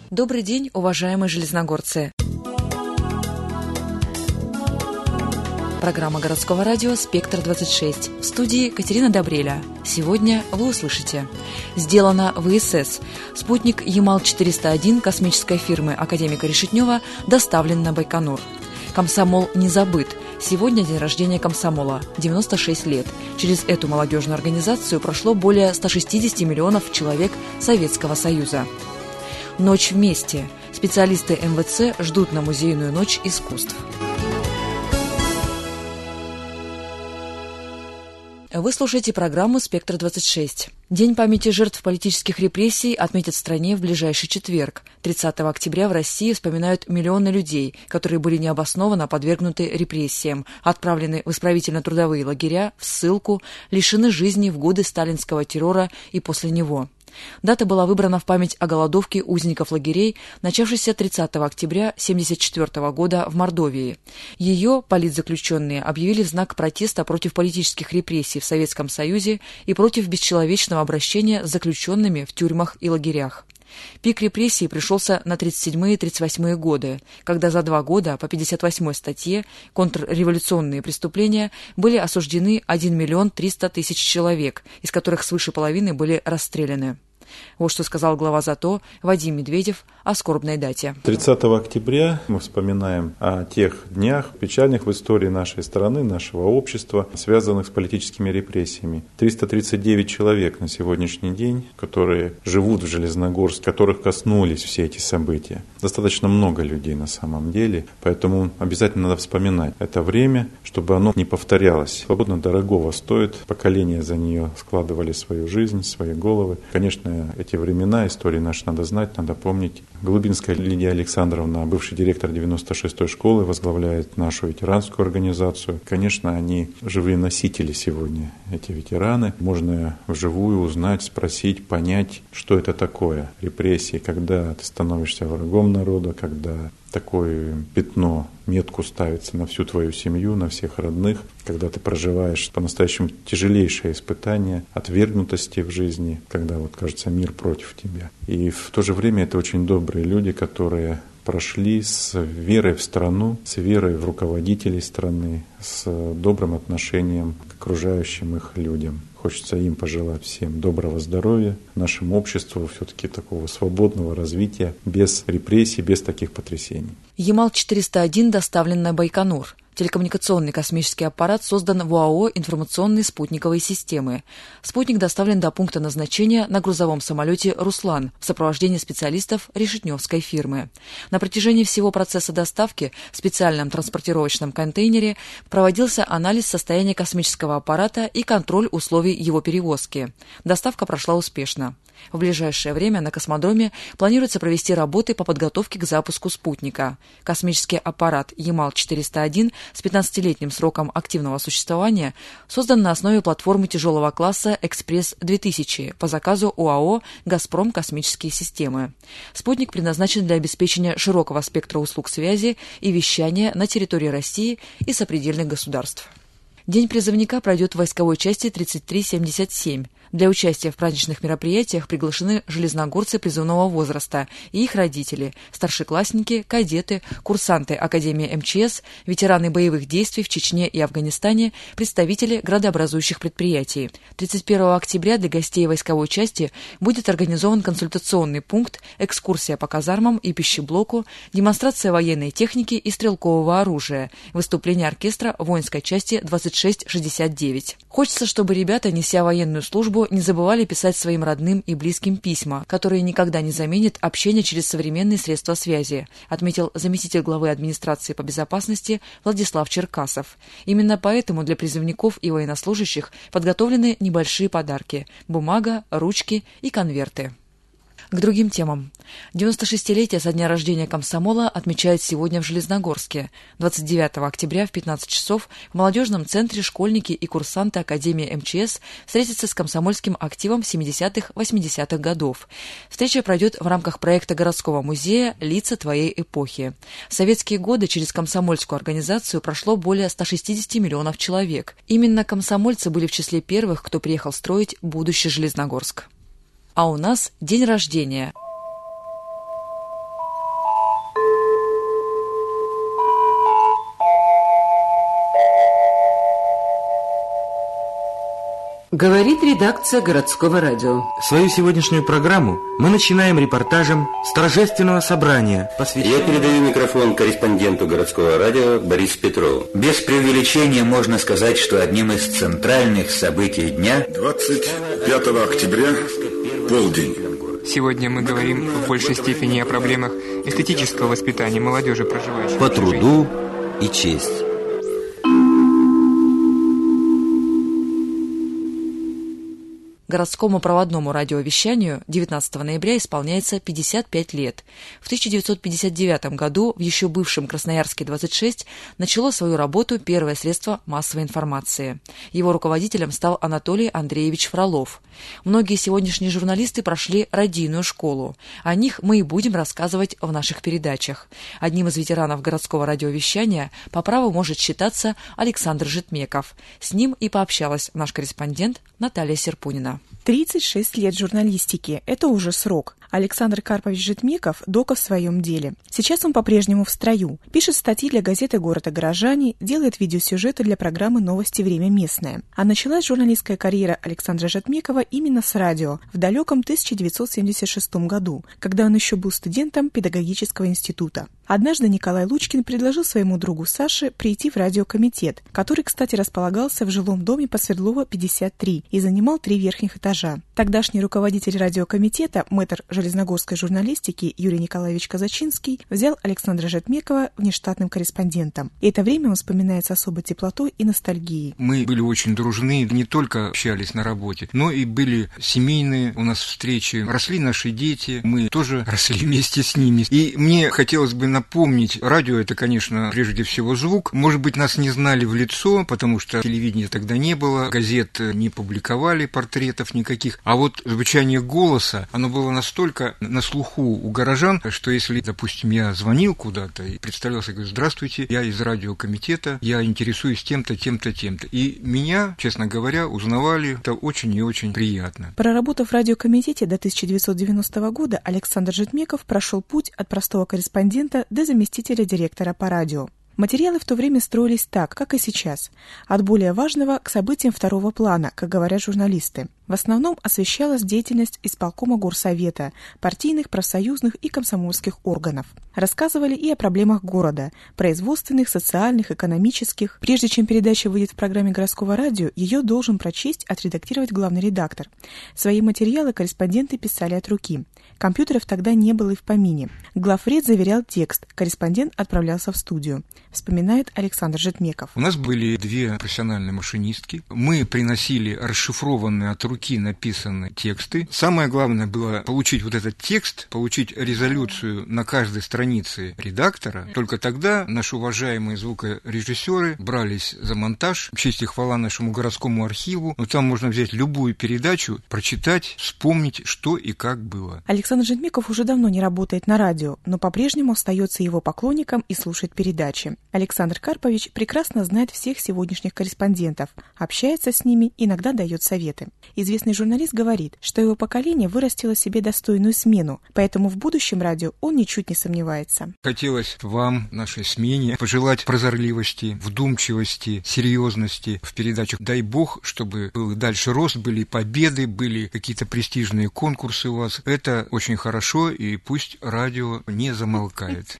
Добрый день, уважаемые железногорцы! Программа городского радио «Спектр-26». В студии Катерина Добреля. Сегодня вы услышите: сделано в ИСС. Спутник Ямал-401 космической фирмы академика Решетнева доставлен на Байконур. Комсомол не забыт. Сегодня день рождения комсомола – 96 лет. Через эту молодежную организацию прошло более 160 миллионов человек Советского Союза. Ночь вместе. Специалисты МВЦ ждут на музейную ночь искусств. Вы слушаете программу «Спектр-26». День памяти жертв политических репрессий отметят в стране в ближайший четверг. 30 октября в России вспоминают миллионы людей, которые были необоснованно подвергнуты репрессиям, отправлены в исправительно-трудовые лагеря, в ссылку, лишены жизни в годы сталинского террора и после него. Дата была выбрана в память о голодовке узников лагерей, начавшейся 30 октября 1974 года в Мордовии. Ее политзаключенные объявили в знак протеста против политических репрессий в Советском Союзе и против бесчеловечного обращения с заключенными в тюрьмах и лагерях. Пик репрессий пришелся на 1937 и 1938 годы, когда за 2 года по 58 статье «Контрреволюционные преступления» были осуждены 1 300 000 человек, из которых свыше половины были расстреляны. Вот что сказал глава ЗАТО Вадим Медведев о скорбной дате. 30 октября мы вспоминаем о тех днях, печальных в истории нашей страны, нашего общества, связанных с политическими репрессиями. 339 человек на сегодняшний день, которые живут в Железногорске, которых коснулись все эти события. Достаточно много людей на самом деле, поэтому обязательно надо вспоминать это время, чтобы оно не повторялось. Свобода дорогого стоит, поколения за нее складывали свою жизнь, свои головы. Конечно, эти времена, истории наши надо знать, надо помнить. Голубинская Лидия Александровна, бывший директор 96-й школы, возглавляет нашу ветеранскую организацию. Конечно, они живые носители сегодня, эти ветераны. Можно вживую узнать, спросить, понять, что это такое. Репрессии, когда ты становишься врагом народа, когда такое пятно, метку ставится на всю твою семью, на всех родных, когда ты проживаешь по-настоящему тяжелейшее испытание отвергнутости в жизни, когда, кажется, мир против тебя. И в то же время это очень добрые люди, которые прошли с верой в страну, с верой в руководителей страны, с добрым отношением к окружающим их людям. Хочется им пожелать всем доброго здоровья, нашему обществу все-таки такого свободного развития, без репрессий, без таких потрясений. Ямал-401 доставлен на Байконур. Телекоммуникационный космический аппарат создан в ОАО «Информационные спутниковые системы». Спутник доставлен до пункта назначения на грузовом самолете «Руслан» в сопровождении специалистов решетневской фирмы. На протяжении всего процесса доставки в специальном транспортировочном контейнере проводился анализ состояния космического аппарата и контроль условий его перевозки. Доставка прошла успешно. В ближайшее время на космодроме планируется провести работы по подготовке к запуску спутника. Космический аппарат Ямал-401 с 15-летним сроком активного существования создан на основе платформы тяжелого класса «Экспресс-2000» по заказу ОАО «Газпром Космические системы». Спутник предназначен для обеспечения широкого спектра услуг связи и вещания на территории России и сопредельных государств. День призывника пройдет в войсковой части 3377. Для участия в праздничных мероприятиях приглашены железногорцы призывного возраста и их родители, старшеклассники, кадеты, курсанты Академии МЧС, ветераны боевых действий в Чечне и Афганистане, представители градообразующих предприятий. 31 октября для гостей войсковой части будет организован консультационный пункт, экскурсия по казармам и пищеблоку, демонстрация военной техники и стрелкового оружия, выступление оркестра воинской части 2669. Хочется, чтобы ребята, неся военную службу, не забывали писать своим родным и близким письма, которые никогда не заменят общение через современные средства связи, отметил заместитель главы администрации по безопасности Владислав Черкасов. Именно поэтому для призывников и военнослужащих подготовлены небольшие подарки – бумага, ручки и конверты. К другим темам. 96-летие со дня рождения комсомола отмечают сегодня в Железногорске. 29 октября в 15 часов в молодежном центре школьники и курсанты Академии МЧС встретятся с комсомольским активом 70-х-80-х годов. Встреча пройдет в рамках проекта городского музея «Лица твоей эпохи». В советские годы через комсомольскую организацию прошло более 160 миллионов человек. Именно комсомольцы были в числе первых, кто приехал строить будущий Железногорск. А у нас день рождения. Говорит редакция городского радио. Свою сегодняшнюю программу мы начинаем репортажем с торжественного собрания, посвященного... Я передаю микрофон корреспонденту городского радио Борису Петрову. Без преувеличения можно сказать, что одним из центральных событий дня 25 октября, полдень. Сегодня мы говорим в большей степени о проблемах эстетического воспитания молодежи, проживающей по труду и честь. Городскому проводному радиовещанию 19 ноября исполняется 55 лет. В 1959 году в еще бывшем Красноярске 26 начало свою работу первое средство массовой информации. Его руководителем стал Анатолий Андреевич Фролов. Многие сегодняшние журналисты прошли радийную школу. О них мы и будем рассказывать в наших передачах. Одним из ветеранов городского радиовещания по праву может считаться Александр Житмеков. С ним и пообщалась наш корреспондент Наталья Серпунина. 36 лет журналистики – это уже срок. Александр Карпович Житмеков – дока в своем деле. Сейчас он по-прежнему в строю. Пишет статьи для газеты «Город и горожане», делает видеосюжеты для программы «Новости. Время местное». А началась журналистская карьера Александра Житмекова именно с радио в далеком 1976 году, когда он еще был студентом педагогического института. Однажды Николай Лучкин предложил своему другу Саше прийти в радиокомитет, который, кстати, располагался в жилом доме по Свердлова, 53, и занимал 3 верхних этажа. Тогдашний руководитель радиокомитета, мэтр железногорской журналистики Юрий Николаевич Казачинский, взял Александра Житмекова внештатным корреспондентом. И это время он вспоминает с особой теплотой и ностальгией. Мы были очень дружны, не только общались на работе, но и были семейные у нас встречи. Росли наши дети, мы тоже росли вместе с ними. И мне хотелось бы напомнить, радио — это, конечно, прежде всего звук. Может быть, нас не знали в лицо, потому что телевидения тогда не было, газет не публиковали, портретов никаких. А вот звучание голоса, оно было настолько на слуху у горожан, что если, допустим, я звонил куда-то и представлялся, говорю: здравствуйте, я из радиокомитета, я интересуюсь тем-то, тем-то, тем-то. И меня, честно говоря, узнавали. Это очень и очень приятно. Проработав в радиокомитете до 1990 года, Александр Житмеков прошел путь от простого корреспондента до заместителя директора по радио. Материалы в то время строились так, как и сейчас, от более важного к событиям второго плана, как говорят журналисты. В основном освещалась деятельность исполкома горсовета, партийных, профсоюзных и комсомольских органов. Рассказывали и о проблемах города, производственных, социальных, экономических. Прежде чем передача выйдет в программе городского радио, ее должен прочесть, отредактировать главный редактор. Свои материалы корреспонденты писали от руки. Компьютеров тогда не было и в помине. Главред заверял текст, корреспондент отправлялся в студию. Вспоминает Александр Житмеков. У нас были 2 профессиональные машинистки. Мы приносили расшифрованные от руки написанные тексты. Самое главное было получить вот этот текст, получить резолюцию на каждой странице редактора. Только тогда наши уважаемые звукорежиссеры брались за монтаж. Честь и хвала нашему городскому архиву. Но там можно взять любую передачу, прочитать, вспомнить, что и как было. Александр Житмеков уже давно не работает на радио, но по-прежнему остается его поклонником и слушает передачи. Александр Карпович прекрасно знает всех сегодняшних корреспондентов, общается с ними, иногда дает советы. Известный журналист говорит, что его поколение вырастило себе достойную смену, поэтому в будущем радио он ничуть не сомневается. Хотелось вам, нашей смене, пожелать прозорливости, вдумчивости, серьезности в передачах. Дай бог, чтобы был и дальше рост, были победы, были какие-то престижные конкурсы у вас. Это очень хорошо, и пусть радио не замолкает.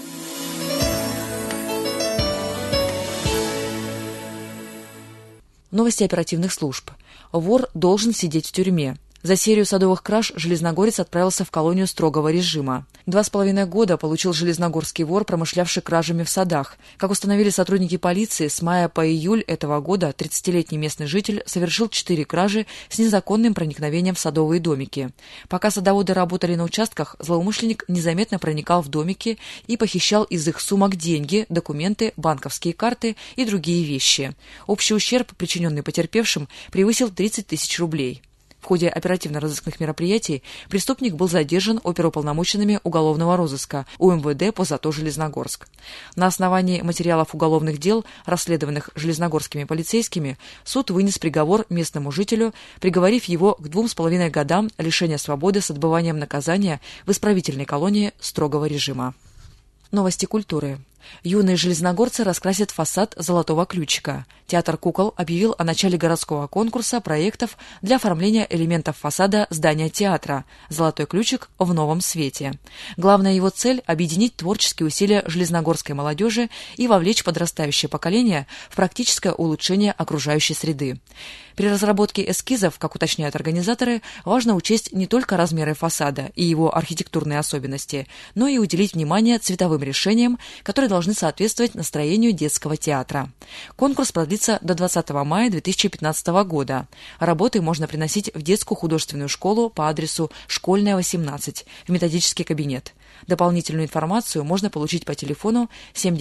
Новости оперативных служб. Вор должен сидеть в тюрьме. За серию садовых краж железногорец отправился в колонию строгого режима. 2,5 года получил железногорский вор, промышлявший кражами в садах. Как установили сотрудники полиции, с мая по июль этого года 30-летний местный житель совершил 4 кражи с незаконным проникновением в садовые домики. Пока садоводы работали на участках, злоумышленник незаметно проникал в домики и похищал из их сумок деньги, документы, банковские карты и другие вещи. Общий ущерб, причиненный потерпевшим, превысил 30 тысяч рублей. В ходе оперативно-розыскных мероприятий преступник был задержан оперуполномоченными уголовного розыска УМВД по ЗАТО Железногорск. На основании материалов уголовных дел, расследованных железногорскими полицейскими, суд вынес приговор местному жителю, приговорив его к 2,5 годам лишения свободы с отбыванием наказания в исправительной колонии строгого режима. Новости культуры. Юные железногорцы раскрасят фасад «Золотого ключика». Театр кукол объявил о начале городского конкурса проектов для оформления элементов фасада здания театра «Золотой ключик» в новом свете. Главная его цель – объединить творческие усилия железногорской молодежи и вовлечь подрастающее поколение в практическое улучшение окружающей среды. При разработке эскизов, как уточняют организаторы, важно учесть не только размеры фасада и его архитектурные особенности, но и уделить внимание цветовым решениям, которые должны соответствовать настроению детского театра. Конкурс продлится до 20 мая 2015 года. Работы можно приносить в детскую художественную школу по адресу Школьная, 18, в методический кабинет. Дополнительную информацию можно получить по телефону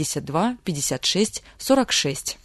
72 56 46.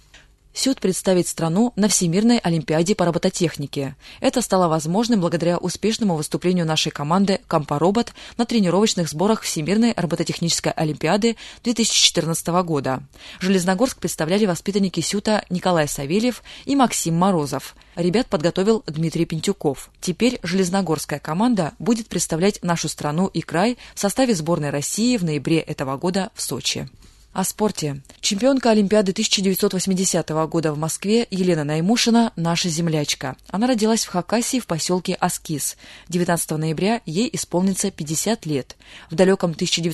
СЮТ представит страну на Всемирной олимпиаде по робототехнике. Это стало возможным благодаря успешному выступлению нашей команды «Компаробот» на тренировочных сборах Всемирной робототехнической олимпиады 2014 года. Железногорск представляли воспитанники СЮТа Николай Савельев и Максим Морозов. Ребят подготовил Дмитрий Пентюков. Теперь железногорская команда будет представлять нашу страну и край в составе сборной России в ноябре этого года в Сочи. О спорте. Чемпионка Олимпиады 1980 года в Москве Елена Наймушина – наша землячка. Она родилась в Хакасии в поселке Аскиз. 19 ноября ей исполнится 50 лет. В далеком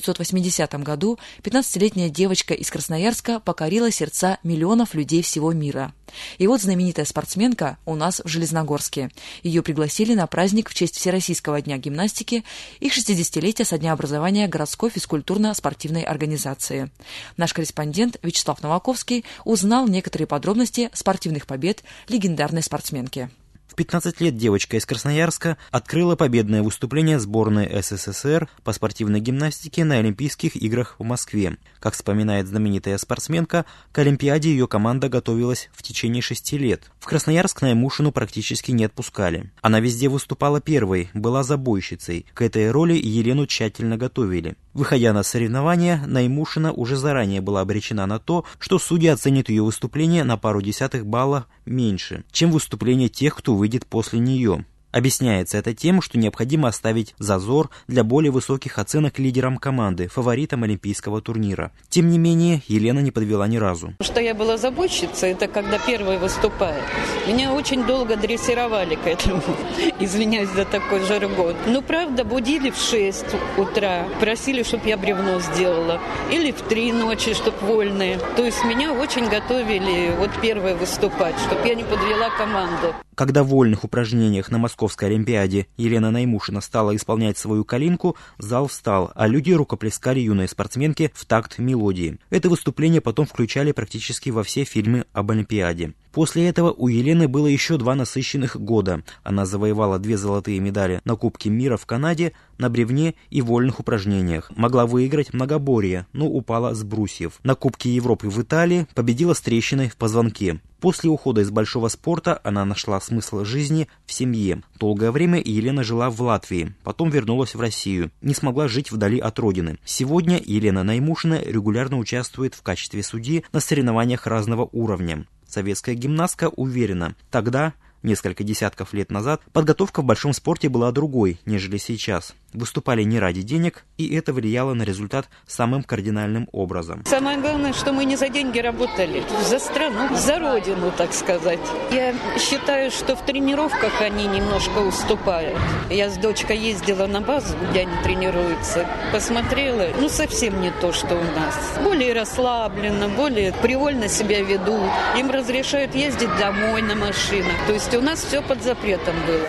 1980 году 15-летняя девочка из Красноярска покорила сердца миллионов людей всего мира. И вот знаменитая спортсменка у нас в Железногорске. Ее пригласили на праздник в честь Всероссийского дня гимнастики и 60-летия со дня образования городской физкультурно-спортивной организации. Наш корреспондент Вячеслав Новаковский узнал некоторые подробности спортивных побед легендарной спортсменки. В 15 лет девочка из Красноярска открыла победное выступление сборной СССР по спортивной гимнастике на Олимпийских играх в Москве. Как вспоминает знаменитая спортсменка, к Олимпиаде ее команда готовилась в течение 6 лет. В Красноярск Наймушину практически не отпускали. Она везде выступала первой, была забойщицей. К этой роли Елену тщательно готовили. Выходя на соревнования, Наймушина уже заранее была обречена на то, что судьи оценят ее выступление на пару десятых балла меньше, чем выступление тех, кто выйдет после нее. Объясняется это тем, что необходимо оставить зазор для более высоких оценок лидерам команды, фаворитам олимпийского турнира. Тем не менее, Елена не подвела ни разу. Что я была забойщицей, это когда первая выступает. Меня очень долго дрессировали к этому. Извиняюсь за такой жаргон. Но правда, будили в 6 утра, просили, чтобы я бревно сделала. Или в 3 ночи, чтобы вольные. То есть меня очень готовили вот первой выступать, чтобы я не подвела команду. Когда в вольных упражнениях на Московской Олимпиаде Елена Наймушина стала исполнять свою калинку, зал встал, а люди рукоплескали юной спортсменке в такт мелодии. Это выступление потом включали практически во все фильмы об Олимпиаде. После этого у Елены было еще 2 насыщенных года. Она завоевала 2 золотые медали на Кубке мира в Канаде, на бревне и вольных упражнениях. Могла выиграть многоборье, но упала с брусьев. На Кубке Европы в Италии победила с трещиной в позвонке. После ухода из большого спорта она нашла смысл жизни в семье. Долгое время Елена жила в Латвии, потом вернулась в Россию, не смогла жить вдали от родины. Сегодня Елена Наймушина регулярно участвует в качестве судьи на соревнованиях разного уровня. Советская гимнастка уверена, тогда, несколько десятков лет назад, подготовка в большом спорте была другой, нежели сейчас. Выступали не ради денег, и это влияло на результат самым кардинальным образом. Самое главное, что мы не за деньги работали, за страну, за родину, так сказать. Я считаю, что в тренировках они немножко уступают. Я с дочкой ездила на базу, где они тренируются, посмотрела, совсем не то, что у нас. Более расслабленно, более привольно себя ведут. Им разрешают ездить домой на машинах. То есть у нас все под запретом было.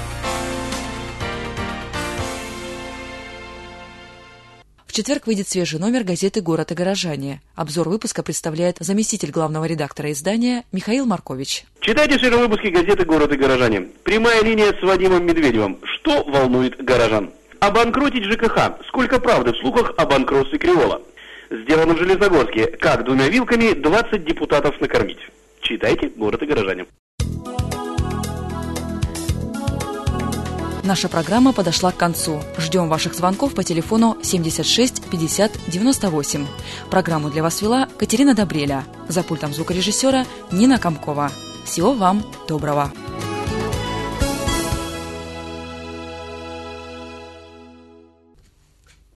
В четверг выйдет свежий номер газеты «Город и горожане». Обзор выпуска представляет заместитель главного редактора издания Михаил Маркович. Читайте в выпуске газеты «Город и горожане». Прямая линия с Вадимом Медведевым. Что волнует горожан? Обанкротить ЖКХ. Сколько правды в слухах о банкротстве Кривола? Сделано в Железногорске. Как 2 вилками 20 депутатов накормить? Читайте «Город и горожане». Наша программа подошла к концу. Ждем ваших звонков по телефону 76 50 98. Программу для вас вела Катерина Добреля. За пультом звукорежиссера Нина Комкова. Всего вам доброго.